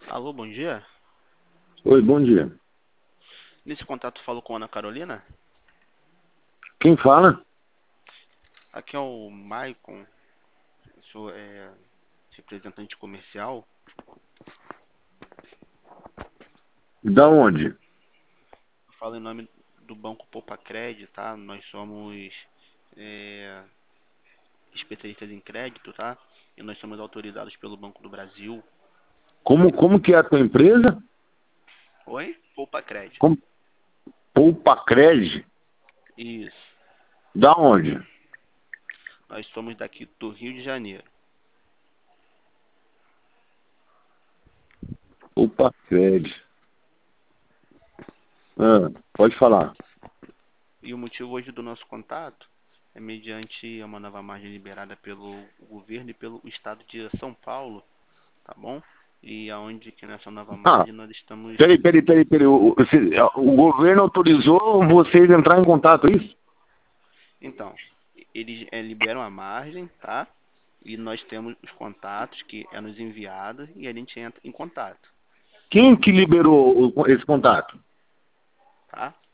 Alô, bom dia. Oi, bom dia. Nesse contato falo com a Ana Carolina. Quem fala? Aqui é o Maicon, sou representante comercial. Da onde? Eu falo em nome do Banco Poupa Crédito, tá? Nós somos é, especialistas em crédito, tá? E nós somos autorizados pelo Banco do Brasil. Como que é a tua empresa? Oi? Poupa Crédito. Como, Poupa Cred? Isso. Da onde? Nós somos daqui do Rio de Janeiro. Poupa Cred. Pode falar. E o motivo hoje do nosso contato é mediante uma nova margem liberada pelo governo e pelo estado de São Paulo, tá bom? E aonde que nessa nova Ah, margem nós estamos. peraí. O governo autorizou vocês a entrar em contato, é isso? Então, eles liberam a margem, tá? E nós temos os contatos que é nos enviado e a gente entra em contato, Quem que liberou esse contato? tá?